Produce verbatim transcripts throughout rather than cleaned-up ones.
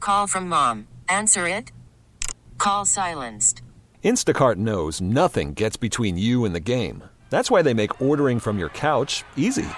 call from mom. Answer it. Call silenced. Instacart knows nothing gets between you and the game. That's why they make ordering from your couch easy.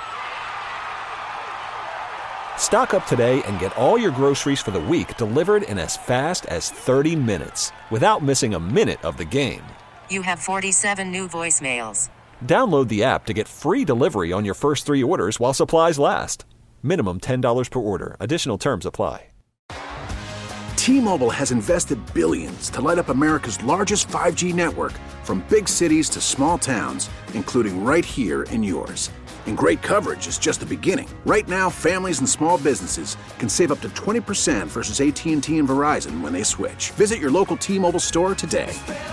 Stock up today and get all your groceries for the week delivered in as fast as thirty minutes without missing a minute of the game. You have forty-seven new voicemails. Download the app to get free delivery on your first three orders while supplies last. Minimum ten dollars per order. Additional terms apply. T-Mobile has invested billions to light up America's largest five G network, from big cities to small towns, including right here in yours. And great coverage is just the beginning. Right now, families and small businesses can save up to twenty percent versus A T and T and Verizon when they switch. Visit your local T-Mobile store today.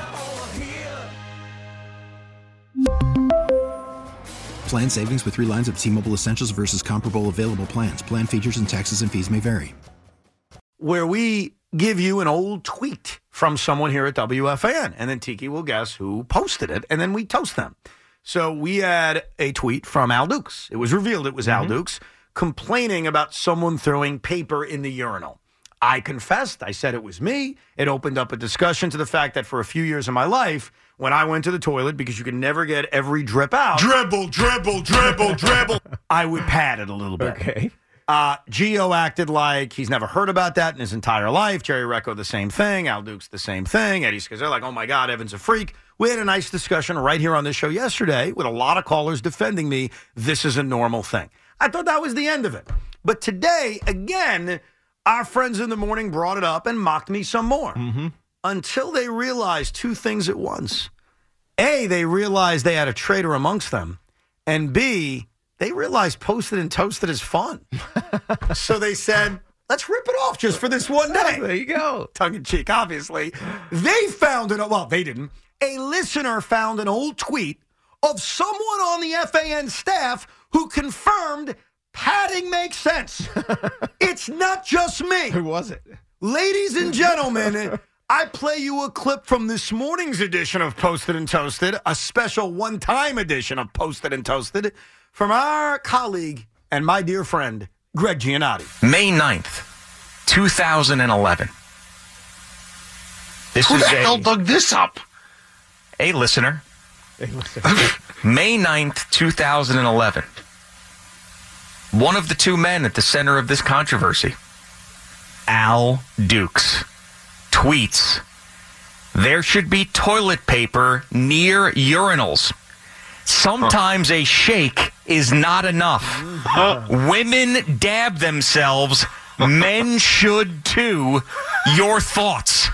Plan savings with three lines of T-Mobile Essentials versus comparable available plans. Plan features and taxes and fees may vary. Where we give you an old tweet from someone here at W F A N, and then Tiki will guess who posted it, and then we toast them. So we had a tweet from Al Dukes. It was revealed it was mm-hmm. Al Dukes complaining about someone throwing paper in the urinal. I confessed. I said it was me. It opened up a discussion to the fact that for a few years of my life, when I went to the toilet, because you could never get every drip out. Dribble, dribble, dribble, dribble. I would pad it a little bit. Okay. Uh, Gio acted like he's never heard about that in his entire life. Jerry Recco, the same thing. Al Dukes, the same thing. Eddie Scazzero, like, oh, my God, Evan's a freak. We had a nice discussion right here on this show yesterday with a lot of callers defending me. This is a normal thing. I thought that was the end of it. But today, again, our friends in the morning brought it up and mocked me some more. Mm-hmm. Until they realized two things at once. A, they realized they had a traitor amongst them. And B, they realized Posted and Toasted is fun. So they said, let's rip it off just for this one day. There you go. Tongue in cheek, obviously. They found it. Well, they didn't. A listener found an old tweet of someone on the F A N staff who confirmed padding makes sense. It's not just me. Who was it? Ladies and gentlemen, I play you a clip from this morning's edition of Posted and Toasted, a special one-time edition of Posted and Toasted, from our colleague and my dear friend, Greg Giannotti. May ninth, twenty eleven. This Who is the a, hell dug this up? A listener. A listener. May ninth, twenty eleven. One of the two men at the center of this controversy, Al Dukes, tweets, there should be toilet paper near urinals. Sometimes a shake is not enough. Women dab themselves. Men should too. Your thoughts?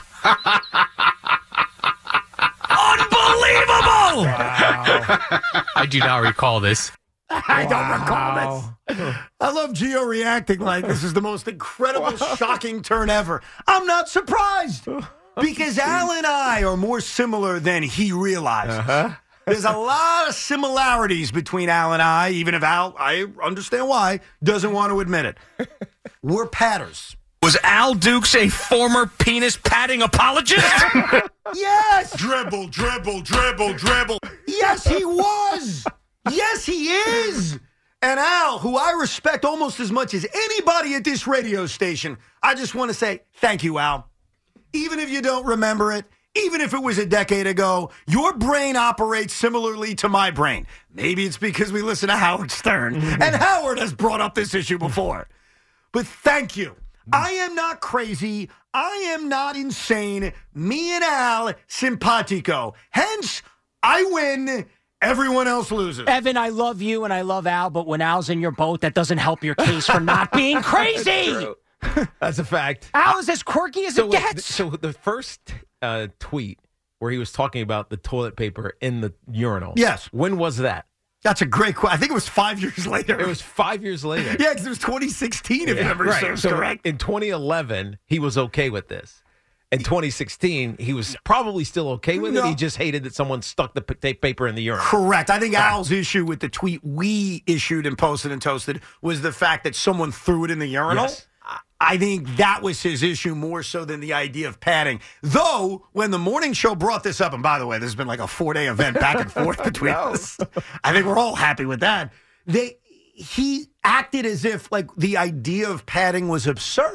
Unbelievable! Wow. I do not recall this. I don't recall this. I love Gio reacting like this is the most incredible, shocking turn ever. I'm not surprised because Al and I are more similar than he realizes. Uh-huh. There's a lot of similarities between Al and I, even if Al, I understand why, doesn't want to admit it. We're patters. Was Al Dukes a former penis patting apologist? Yes! Dribble, dribble, dribble, dribble. Yes, he was! Yes, he is! And Al, who I respect almost as much as anybody at this radio station, I just want to say thank you, Al. Even if you don't remember it, even if it was a decade ago, your brain operates similarly to my brain. Maybe it's because we listen to Howard Stern, and Howard has brought up this issue before. But thank you. I am not crazy. I am not insane. Me and Al, simpatico. Hence, I win. Everyone else loses. Evan, I love you and I love Al, but when Al's in your boat, that doesn't help your case for not being crazy. That's a fact. Al is as quirky as so, it gets. So the first uh, tweet where he was talking about the toilet paper in the urinal. Yes. When was that? That's a great question. I think it was five years later. It was five years later. Yeah, because it was twenty sixteen, if yeah, memory right. serves so correct. In twenty eleven, he was okay with this. In twenty sixteen, he was probably still okay with no. it. He just hated that someone stuck the p- paper in the urinal. Correct. I think Al's issue with the tweet we issued and Posted and Toasted was the fact that someone threw it in the urinal. Yes. I think that was his issue more so than the idea of padding. Though, when the morning show brought this up, and by the way, this has been like a four-day event back and forth between us. I think we're all happy with that. They, he acted as if like the idea of padding was absurd.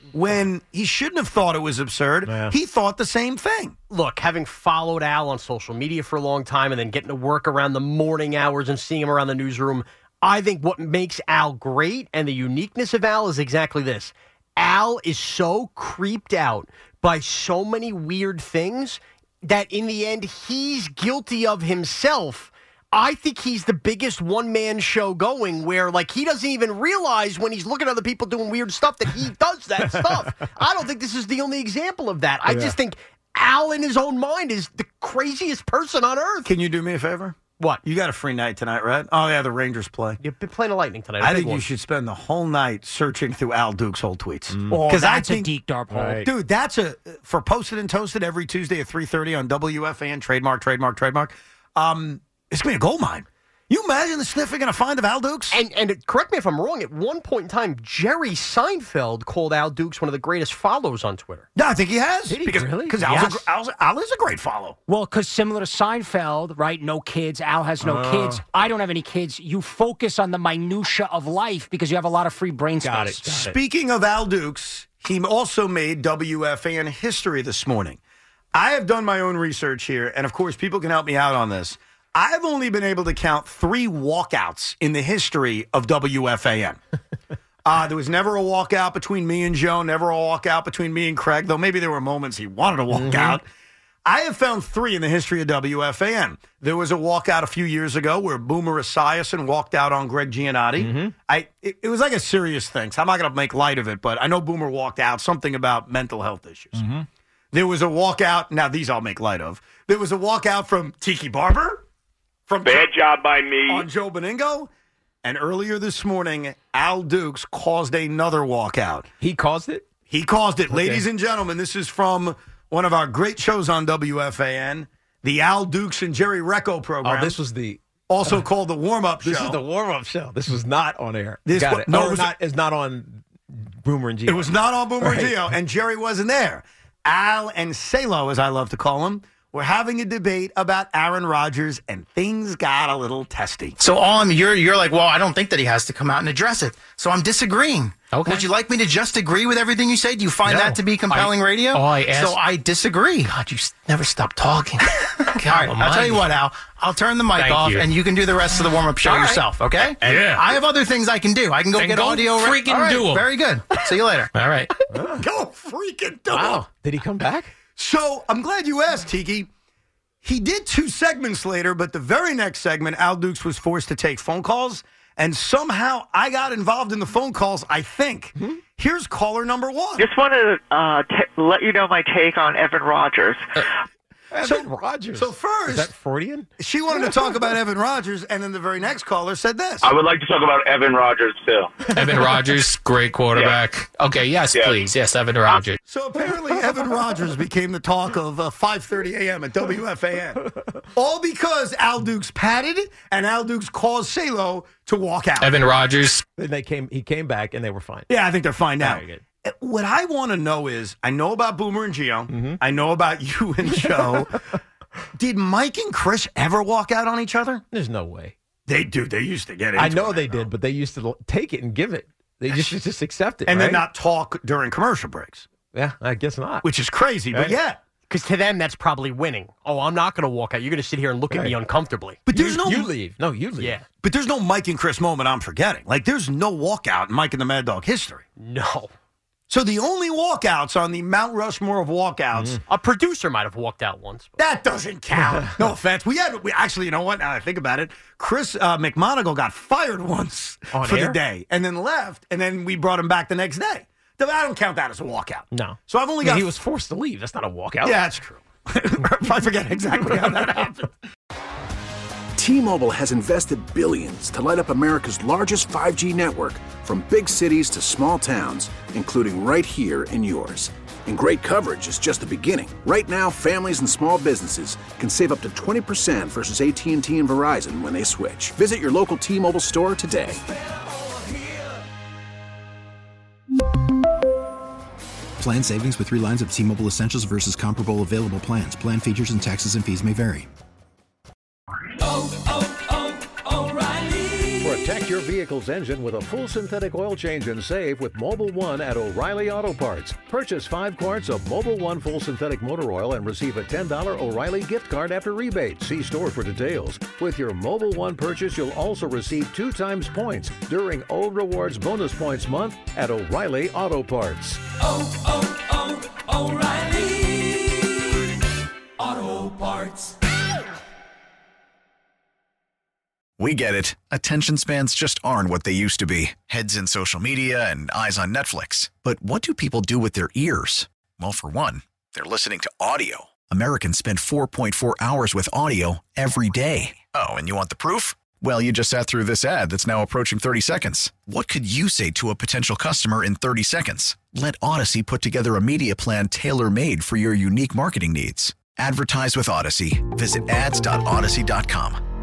when he shouldn't have thought it was absurd. Yeah. He thought the same thing. Look, having followed Al on social media for a long time and then getting to work around the morning hours and seeing him around the newsroom, I think what makes Al great and the uniqueness of Al is exactly this. Al is so creeped out by so many weird things that in the end he's guilty of himself. I think he's the biggest one-man show going where, like, he doesn't even realize when he's looking at other people doing weird stuff that he does that stuff. I don't think this is the only example of that. I Yeah. just think Al in his own mind is the craziest person on earth. Can you do me a favor? What? You got a free night tonight, right? Oh, yeah, the Rangers play. You've been playing a Lightning tonight. I think you should spend the whole night searching through Al Duke's old tweets. Oh, Because I that's think, a deep dark hole. Right. dude, that's a for Posted and Toasted every Tuesday at three thirty on W F A N. Trademark, trademark, trademark. Um, it's gonna be a gold mine. You imagine the sniff you're gonna find of Al Dukes? And and correct me if I'm wrong, at one point in time, Jerry Seinfeld called Al Dukes one of the greatest follows on Twitter. No, I think he has. Did he because, really? Because Al's, Yes. a, Al's, Al is a great follow. Well, because similar to Seinfeld, right? No kids. Al has no Oh. kids. I don't have any kids. You focus on the minutia of life because you have a lot of free brain space. Got it. Got it. Speaking of Al Dukes, he also made W F A N history this morning. I have done my own research here, and of course, people can help me out on this. I've only been able to count three walkouts in the history of W F A N. uh, there was never a walkout between me and Joe, never a walkout between me and Craig, though maybe there were moments he wanted to walk Mm-hmm. out. I have found three in the history of W F A N. There was a walkout a few years ago where Boomer Esiason walked out on Greg Giannotti. Mm-hmm. I it, it was like a serious thing, so I'm not going to make light of it, but I know Boomer walked out, something about mental health issues. Mm-hmm. There was a walkout, now these I'll make light of. There was a walkout from Tiki Barber. From Bad job by me. On Joe Beningo. And earlier this morning, Al Dukes caused another walkout. He caused it? He caused it. Okay. Ladies and gentlemen, this is from one of our great shows on W F A N, the Al Dukes and Jerry Recco program. Oh, this was the... Also uh, called the warm-up show. This is the warm-up show. This was not on air. This Got wa- it. no, Oh, it was not, it's not on Boomer and Gio. It was not on Boomer Right. and Gio, and Jerry wasn't there. Al and Salo, as I love to call him, were having a debate about Aaron Rodgers, and things got a little testy. So all I'm, you're you're like, well, I don't think that he has to come out and address it. So I'm disagreeing. Okay. Would you like me to just agree with everything you say? Do you find No. that to be compelling I- radio? oh, I asked- So I disagree. God, you s- never stop talking. God, all right, I'll tell you what, Al. I'll turn the mic Thank off, you. and you can do the rest of the warm-up show All right. yourself, okay? Yeah. I have other things I can do. I can go Then get go audio. freaking All right, do 'em. Very good. See you later. All right. Go freaking do Wow. it. Did he come back? So I'm glad you asked, Tiki. He did two segments later, but the very next segment, Al Dukes was forced to take phone calls, and somehow I got involved in the phone calls, I think. Mm-hmm. Here's caller number one. Just wanted to uh, t- let you know my take on Evan Rodgers. Evan Rodgers. So first, Is that Freudian? she wanted to talk about Evan Rodgers, and then the very next caller said this. I would like to talk about Evan Rodgers, too. Evan Rodgers, great quarterback. Okay, yes, Yeah. please. Yes, Evan Rodgers. So apparently Evan Rodgers became the talk of uh, five thirty a.m. at W F A N. All because Al Dukes patted and Al Dukes caused Salo to walk out. Evan Rodgers. Then they came. He came back, and they were fine. Yeah, I think they're fine now. Very good. What I want to know is, I know about Boomer and Gio. Mm-hmm. I know about you and Joe. Did Mike and Chris ever walk out on each other? There's no way. They do. They used to get into I know it, they did, but they used to l- take it and give it. They just just accept it, and right? then not talk during commercial breaks, Yeah, I guess not. which is crazy. But Right. yeah, Because to them, that's probably winning. Oh, I'm not going to walk out. You're going to sit here and look at me Right. uncomfortably. but there's you, no you leave. No, you leave. Yeah. But there's no Mike and Chris moment I'm forgetting. Like there's no walkout in Mike and the Mad Dog history. No. So the only walkouts on the Mount Rushmore of walkouts. A producer might have walked out once. But That doesn't count. No offense. We had, we actually, you know what? Now that I think about it, Chris uh, McMonagle got fired once On for air? the day and then left, and then we brought him back the next day. I don't count that as a walkout. No. So I've only I mean, got. he was forced to leave. That's not a walkout. Yeah, that's true. I forget exactly how that happened. T-Mobile has invested billions to light up America's largest five G network, from big cities to small towns, including right here in yours. And great coverage is just the beginning. Right now, families and small businesses can save up to twenty percent versus A T and T and Verizon when they switch. Visit your local T-Mobile store today. Plan savings with three lines of T-Mobile Essentials versus comparable available plans. Plan features and taxes and fees may vary. Oh, oh, oh, O'Reilly. For a Protect your vehicle's engine with a full synthetic oil change and save with Mobil one at O'Reilly Auto Parts. Purchase five quarts of Mobil one full synthetic motor oil and receive a ten dollars O'Reilly gift card after rebate. See store for details. With your Mobil one purchase, you'll also receive two times points during O Rewards Bonus Points Month at O'Reilly Auto Parts. Oh, oh, oh, O'Reilly Auto Parts. We get it. Attention spans just aren't what they used to be. Heads in social media and eyes on Netflix. But what do people do with their ears? Well, for one, they're listening to audio. Americans spend four point four hours with audio every day. Oh, and you want the proof? Well, you just sat through this ad that's now approaching thirty seconds. What could you say to a potential customer in thirty seconds? Let Odyssey put together a media plan tailor-made for your unique marketing needs. Advertise with Odyssey. Visit ads dot odyssey dot com.